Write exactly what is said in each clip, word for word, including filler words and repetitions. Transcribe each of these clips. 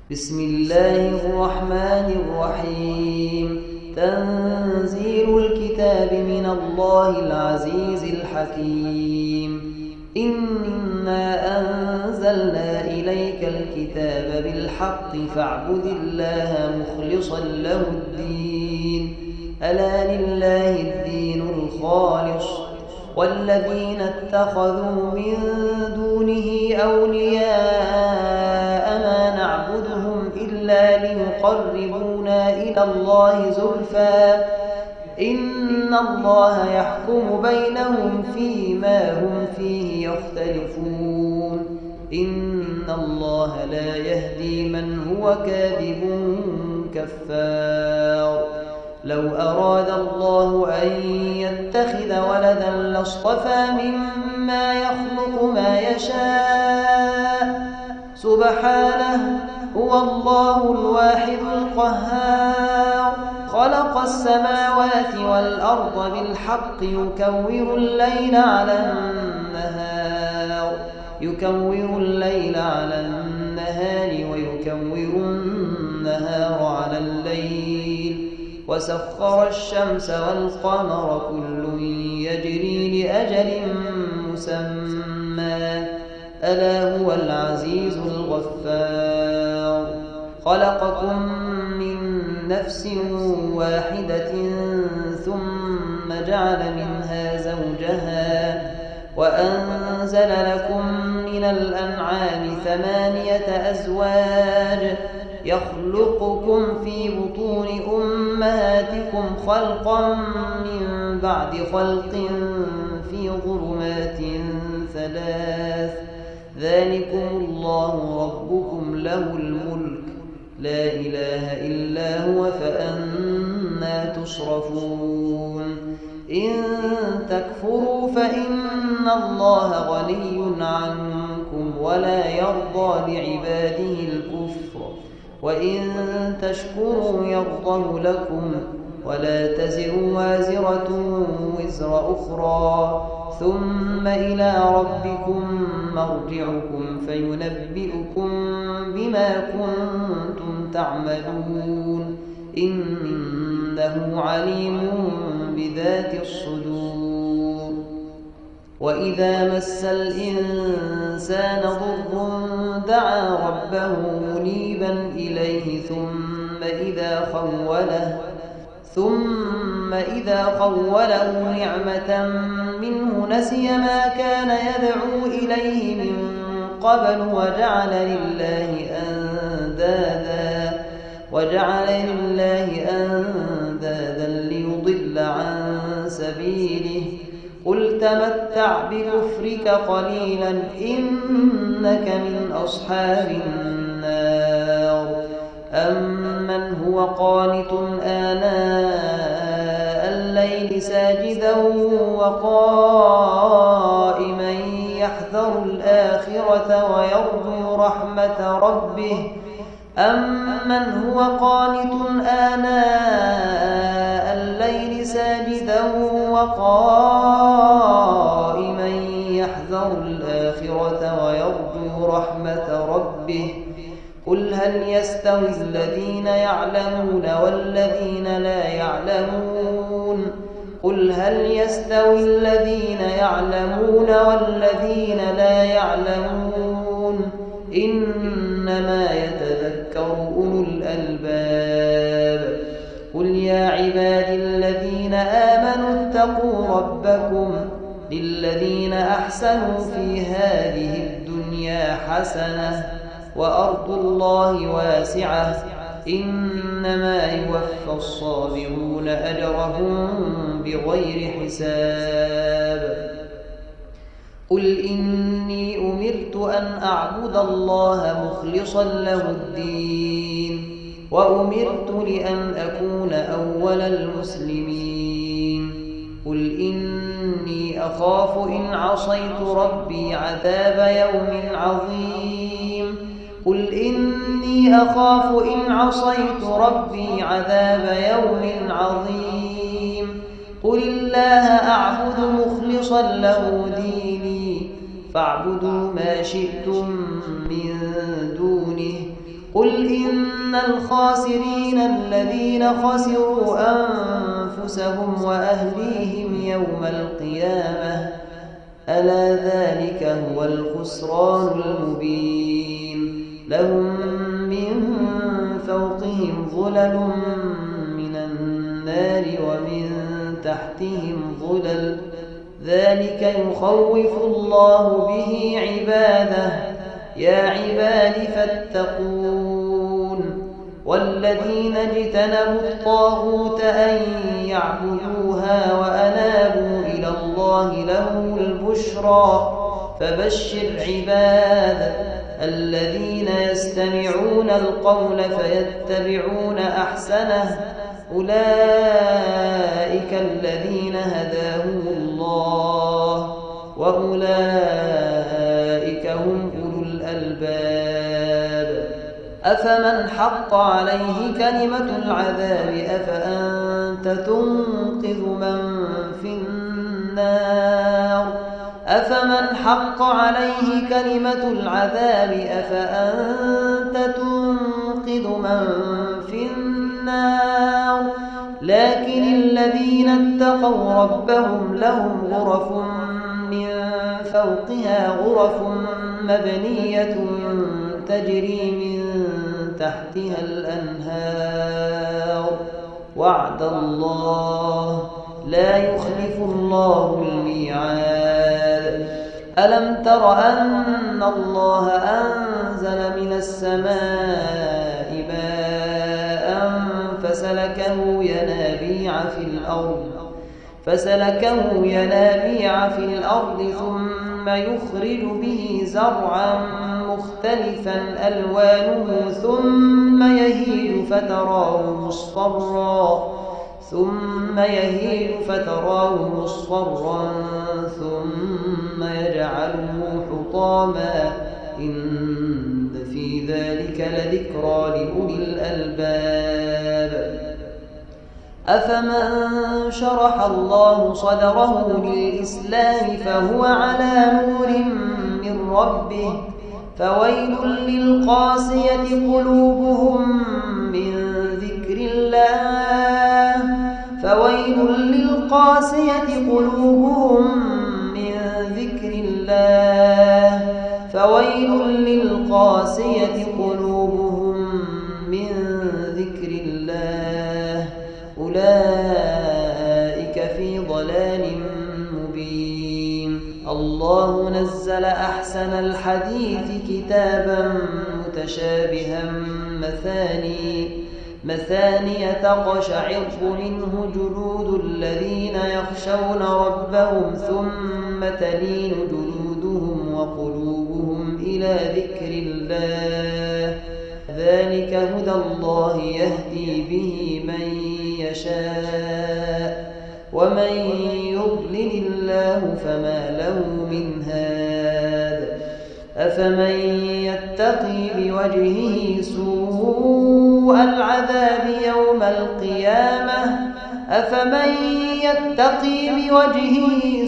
بسم الله الرحمن الرحيم. تنزيل الكتاب من الله العزيز الحكيم. إنا أنزلنا إليك الكتاب بالحق فاعبد الله مخلصا له الدين. ألا لله الدين الخالص، والذين اتخذوا من دونه أولياء ما نعبدهم إلا ليقربونا إلى الله زلفى إن الله يحكم بينهم فيما هم فيه يختلفون. إن الله لا يهدي من هو كاذب كفار. لو أراد الله أن يتخذ ولدا لاصطفى مما يخلق ما يشاء سبحانه، هو الله الواحد القهار. خلق السماوات والأرض بالحق يكور الليل على النهار يكور الليل على النهار ويكور النهار على الليل، وسخر الشمس والقمر كل يجري لأجل مسمى، ألا هو العزيز الغفار. خلقكم من نفس واحدة ثم جعل منها زوجها وأنزل لكم من الأنعام ثمانية أزواج يخلقكم في بطون أمهاتكم خلقا من بعد خلق في ظلمات ثلاث، ذلكم الله ربكم له الملك لا إله إلا هو فأنى تصرفون. إن تكفروا فإن الله غني عنكم ولا يرضى لعباده الكفر، وإن تشكروا يرضه لكم ولا تزر وازرة وزر أخرى، ثم إلى ربكم مرجعكم فينبئكم بما كنتم تعملون، إنه عليم بذات الصدور. وإذا مس الإنسان ضر دعا ربه منيبا إليه ثم إذا خوله ثم إذا خوله نعمة منه نسي ما كان يدعو إليه من قبل وجعل لله أندادا وجعل لله أندادا ليضل عن سبيله. قل تمتع بكفرك قليلا إنك من أصحاب النار. أمن هو قانت آناء الليل ساجدا وقائما يحذر الآخرة ويرجو رحمة ربه أمن هو قانت آناء الليل ساجدا وقائما يحذر الآخرة ويرجو رحمة ربه. قل هل يستوي الذين يعلمون والذين لا يعلمون قل هل يستوي الذين يعلمون والذين لا يعلمون إنما يتذكر أولو الألباب. قل يا عبادي الذين آمنوا اتقوا ربكم للذين أحسنوا في هذه الدنيا حسنة وأرض الله واسعة إنما يوفى الصابرون أجرهم بغير حساب. قل إني أمرت أن أعبد الله مخلصا له الدين وأمرت لأن أكون أول المسلمين. قل إني أخاف إن عصيت ربي عذاب يوم عظيم قل إني أخاف إن عصيت ربي عذاب يوم عظيم. قل الله أعبد مخلصا له ديني فاعبدوا ما شئتم من دونه قل إن الخاسرين الذين خسروا أنفسهم وأهليهم يوم القيامة ألا ذلك هو الخسران المبين لهم من فوقهم ظلل من النار ومن تحتهم ظلل ذلك يخوف الله به عباده يا عباد فاتقون والذين اجتنبوا الطاغوت أن يعبدوها وأنابوا إلى الله لهم البشرى فبشر عباد الذين يستمعون القول فيتبعون أحسنه أولئك الذين هداهم الله وأولئك هم أولو الألباب أفمن حق عليه كلمة العذاب أفأنت تنقذ من في النار أفمن حق عليه كلمة العذاب أفأنت تنقذ من في النار لكن الذين اتقوا ربهم لهم غرف من فوقها غرف مبنية تجري من تحتها الأنهار وعد الله لا يخلف الله الميعاد ألم تر أن الله أنزل من السماء ماء فسلكه ينابيع في الأرض فسلكه ينابيع في الأرض ثم يخرج به زرعا مختلفا ألوانه ثم يهيج فتراه مصفرا ثم يهيج فتراه مصفرا ثم يجعله حطاما إن في ذلك لذكرى لأولي الألباب أفمن شرح الله صدره للإسلام فهو على نور من ربه فويل للقاسية قلوبهم من ذكر الله فويل للقاسية قلوبهم من ذكر الله فويل للقاسية قلوبهم من ذكر الله أولئك في ضلال مبين الله نزل أحسن الحديث كتابا متشابها مثاني مثانية تقشعر منه جلود الذين يخشون ربهم ثم تلين جلودهم وقلوبهم إلى ذكر الله ذلك هدى الله يهدي به من يشاء ومن يضلل الله فما له من هاد أفمن يتقي بوجهه سوء العذاب يوم القيامة أفمن يتقي بوجهه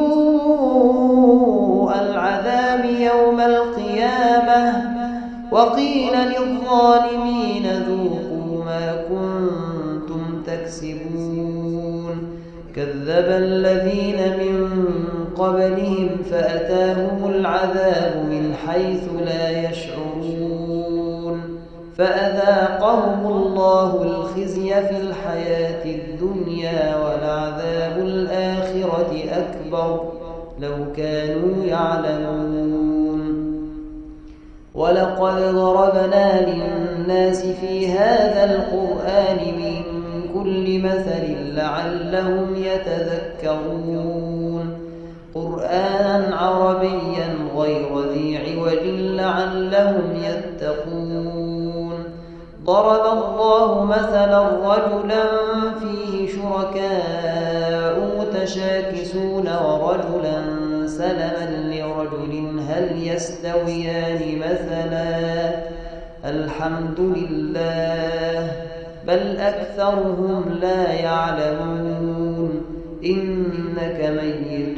سوء العذاب يوم القيامة وقيل للظالمين ذوقوا ما كنتم تكسبون كذب الذين من قبلهم فأتاهم العذاب من حيث لا يشعرون فأذاقهم الله الخزي في الحياة الدنيا ولعذاب الآخرة أكبر لو كانوا يعلمون ولقد ضربنا للناس في هذا القرآن من كل مثل لعلهم يتذكرون قرآنا عربيا غير ذي عوج لعلهم يتقون ضرب الله مثلا رجلا فيه شركاء متشاكسون ورجلا سلما لرجل هل يستويان مثلا الحمد لله بل أكثرهم لا يعلمون إنك ميت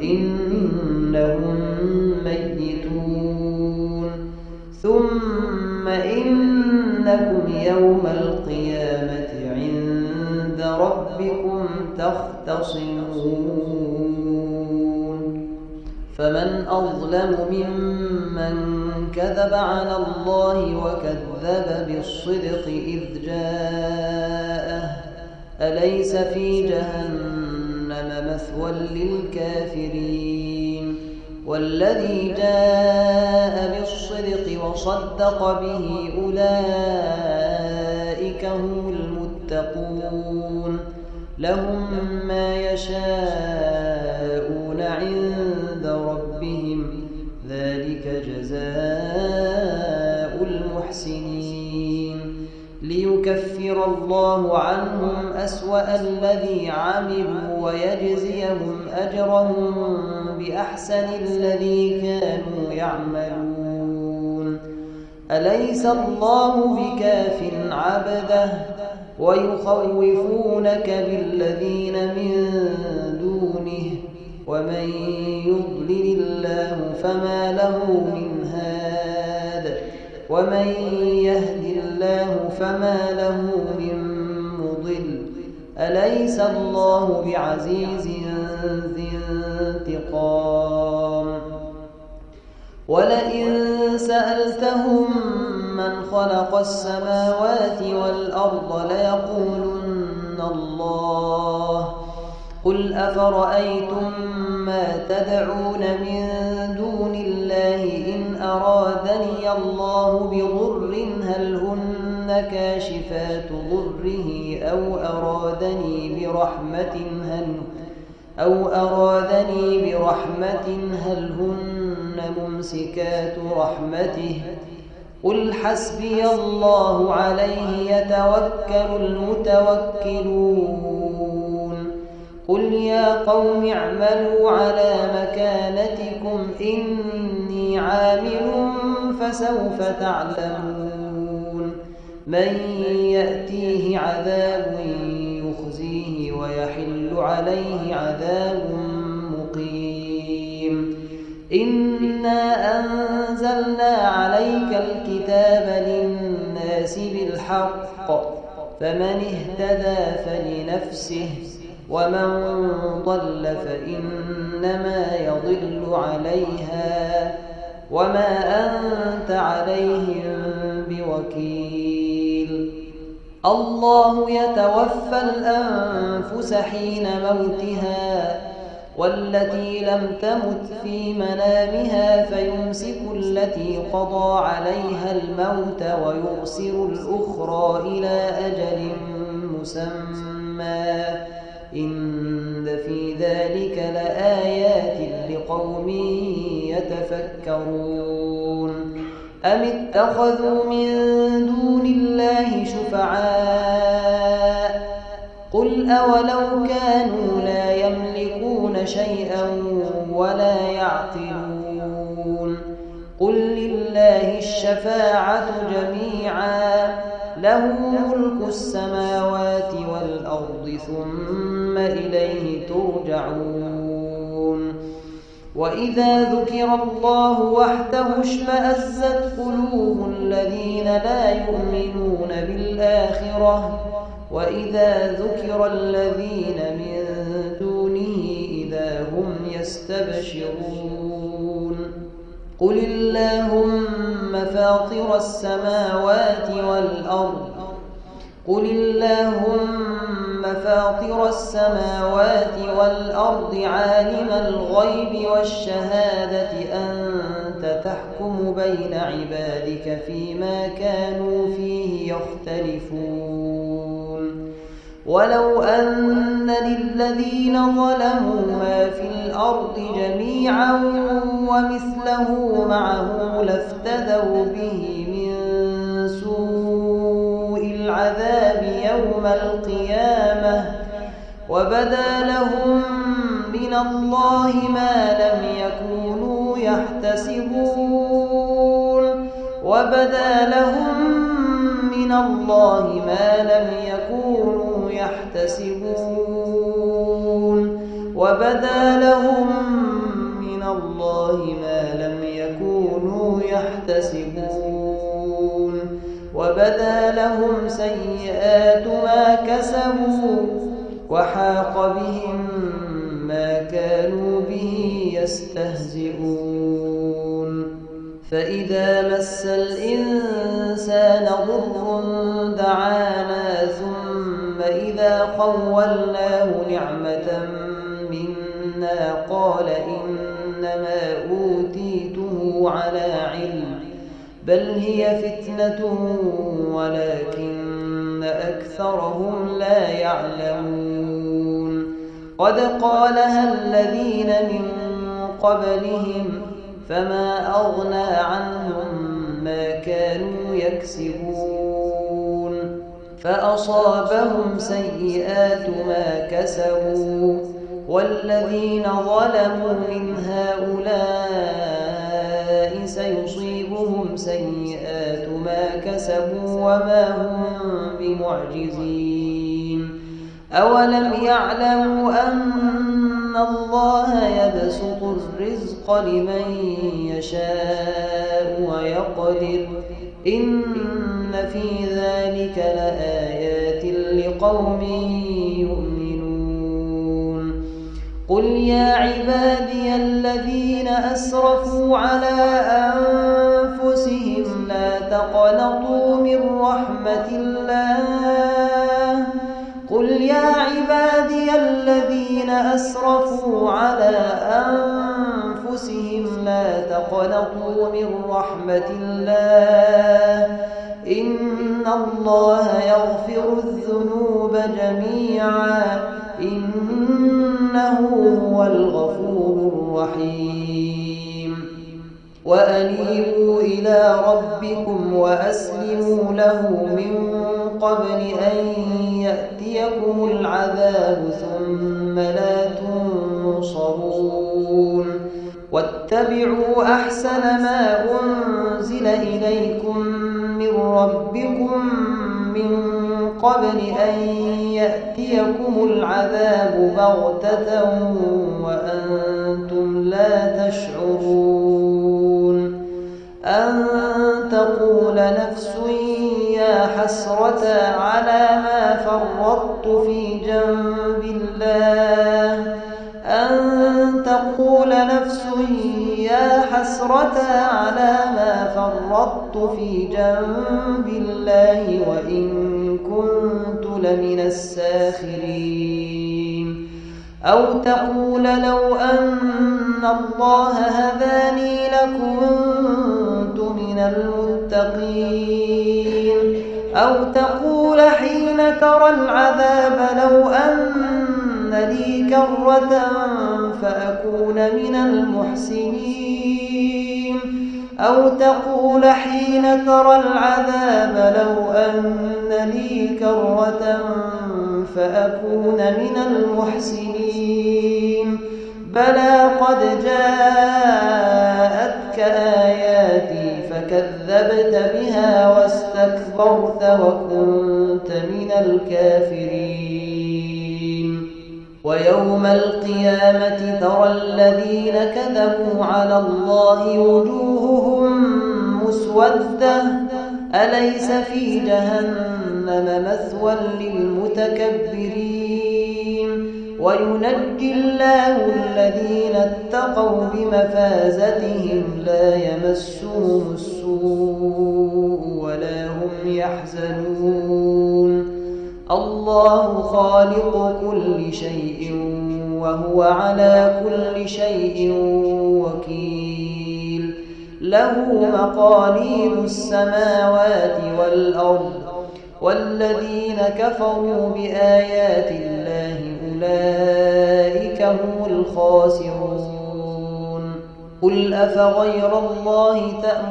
وإنهم ميتون ثم إنكم يوم القيامة عند ربكم تختصمون فمن أظلم ممن كذب على الله وكذب بالصدق إذ جاءه أليس في جهنم مثوى للكافرين والذي جاء بالصدق وصدق به أولئك هم المتقون لهم ما يشاءون عند ربهم ذلك جزاء المحسنين ليكفر الله عنهم أسوأ الذي عملوا ويجزيهم أجرهم بأحسن الذي كانوا يعملون أليس الله بكاف عبده ويخوفونك بالذين من دونه ومن يضلل الله فما له من هاد ومن يهد الله فما له من مضل أليس الله بعزيز ذي انتقام ولئن سألتهم من خلق السماوات والأرض ليقولن الله قل أفرأيتم ما تدعون من دون الله إن أرادني الله بضر هل هن كاشفات ضره أو أرادني برحمة هل أو أرادني برحمة هل هن ممسكات رحمته قل حسبي الله عليه يتوكل المتوكلون قل يا قوم اعملوا على مكانتكم إني عامل فسوف تعلمون من يأتيه عذاب يخزيه ويحل عليه عذاب مقيم إنا أنزلنا عليك الكتاب للناس بالحق فمن اهتدى فلنفسه ومن ضل فإنما يضل عليها وما أنت عليهم بوكيل الله يتوفى الأنفس حين موتها والتي لم تمت في منامها فيمسك التي قضى عليها الموت ويرسل الأخرى إلى أجل مسمى إن في ذلك لآيات لقوم يتفكرون أم اتخذوا من دون الله شفعاء قل أولو كانوا لا يملكون شيئا ولا يعقلون قل لله الشفاعة جميعا له ملك السماوات والأرض ثم إليه ترجعون وإذا ذكر الله وحده اشمأزت قلوب الذين لا يؤمنون بالآخرة وإذا ذكر الذين من دونه إذا هم يستبشرون قل اللهم فاطر السماوات والأرض قل اللهم فاطر السماوات والأرض عالم الغيب والشهادة أنت تحكم بين عبادك فيما كانوا فيه يختلفون ولو أن للذين ظلموا ما في الأرض جميعا ومثله معه لافتدوا به من سوء العذاب يوم القيامة وبدا لهم من الله ما لم يكونوا يحتسبون وبدا لهم من الله ما لم يكونوا يحتسبون وبدا لهم من الله ما لم يكونوا يحتسبون وبدا لهم سيئات ما كسبوا وحاق بهم ما كانوا به يستهزئون فإذا مس الإنسان ضر دعانا ثم إذا خولناه نعمة منا قال إنما أوتيته على علم بل هي فتنة ولكن أكثرهم لا يعلمون قد قالها الذين من قبلهم فما أغنى عنهم ما كانوا يكسبون فأصابهم سيئات ما كسبوا والذين ظلموا من هؤلاء سيصيبهم سيئات ما كسبوا وما هم بمعجزين أولم يعلموا أن الله يبسط الرزق لمن يشاء ويقدر إن في ذلك لآيات لقوم يؤمنون قل يا عبادي الذين أسرفوا على أنفسهم لا تقنطوا من رحمة الله قل يا عبادي الذين أسرفوا على أنفسهم لا تقنطوا من رحمة الله إن الله يغفر الذنوب جميعا إنه هو الغفور الرحيم وأنيبوا إلى ربكم وأسلموا له من قبل أن يأتيكم العذاب ثم لا تنصرون واتبعوا أحسن ما أنزل إليكم من ربكم من قبل أن يأتيكم العذاب بغتة وأنتم لا تشعرون أن تقول نفس يا حسرة على ما فرطت في جنب الله أن تقول نفس يا حسرة على ما فرطت في جنب الله وإن كنت لمن الساخرين أو تقول لو أن الله هداني لكنت من المتقين أو تقول حين ترى العذاب لو أن لي كرة فأكون من المحسنين أو تقول حين ترى العذاب لو أن لي كرة فأكون من المحسنين بلى قد جاءتك آياتي فكذبت بها واستكبرت وكنت من الكافرين ويوم القيامة ترى الذين كذبوا على الله وجوههم مسودة أليس في جهنم مثوى للمتكبرين وينجي الله الذين اتقوا بمفازتهم لا يمسهم السوء ولا هم يحزنون الله خالق كل شيء وهو على كل شيء وكيل له مقاليد السماوات والأرض والذين كفروا بآيات الله أولئك هم الخاسرون قل أفغير الله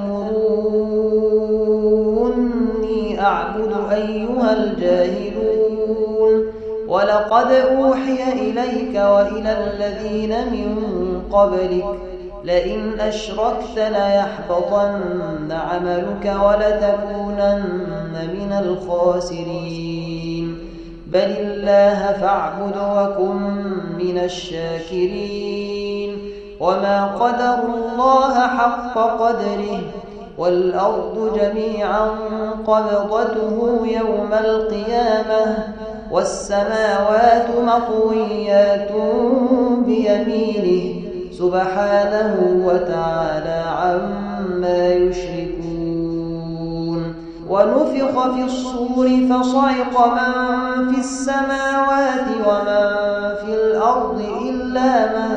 تأمروني أعبد أيها الجاهلون ولقد أوحي إليك وإلى الذين من قبلك لئن أشركت ليحبطن عملك ولتكونن من الخاسرين بل الله فاعبد وكن من الشاكرين وما قدروا الله حق قدره والأرض جميعا قبضته يوم القيامة والسماوات مطويات بيمينه سبحانه وتعالى عما يشركون. ونفخ في الصور فصعق من في السماوات ومن في الأرض إلا من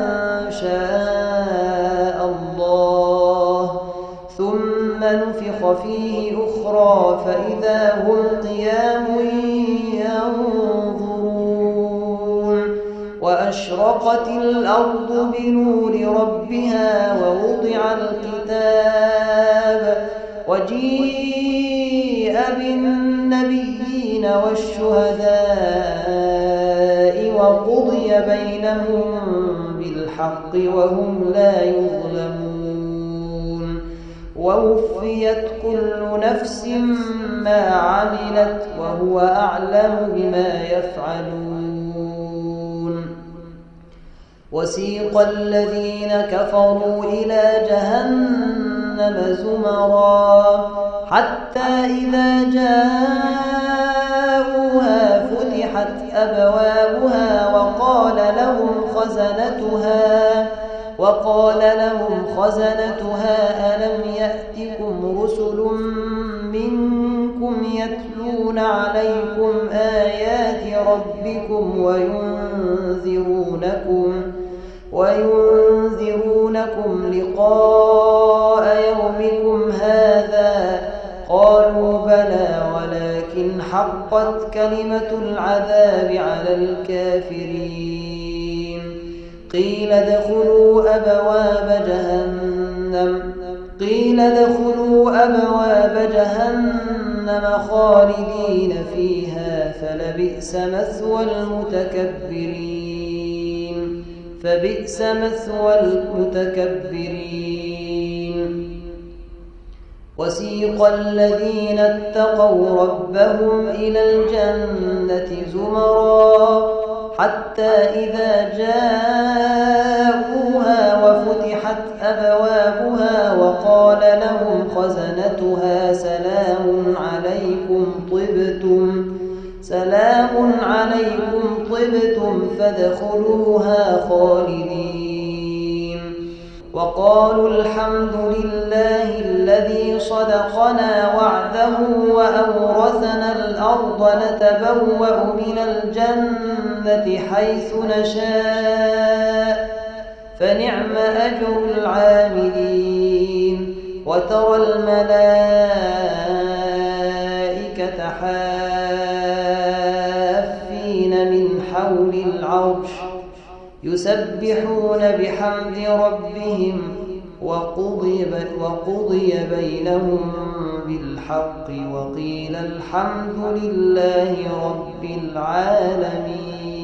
شاء الله ثم نفخ فيه أخرى فإذا هم قيام ينظرون. وأشرقت الأرض بنور ربها ووضع الكتاب وجيء بالنبيين والشهداء وقضي بينهم بالحق وهم لا يظلمون. ووفيت كل نفس ما عملت وهو أعلم بما يفعلون. وسيق الذين كفروا إلى جهنم زمرا حتى إذا جاءوها فتحت أبوابها وقال لهم خزنتها وقال لهم خزنتها ألم يأتكم رسل منكم يتلون عليكم آيات ربكم وينذرونكم وينذرونكم لقاء يومكم هذا قالوا بلى ولكن حقت كلمة العذاب على الكافرين. قيل ادخلوا أبواب جهنم قيل ادخلوا أبواب جهنم خالدين فيها فلبئس مثوى المتكبرين فبئس مثوى المتكبرين. وسيق الذين اتقوا ربهم إلى الجنة زمرا حتى إذا جاءوها وفتحت أبوابها وقال لهم خزنتها سلام عليكم طبتم سلام عليكم طبتم فادخلوها خالدين. وقالوا الحمد لله الذي صدقنا وعده وأورثنا الأرض نتبوأ من الجنة حيث نشاء فنعم أجر العاملين. وترى الملائكة حافين من حول العرش يسبحون بحمد ربهم وقضي, وقضي بينهم بالحق وقيل الحمد لله رب العالمين.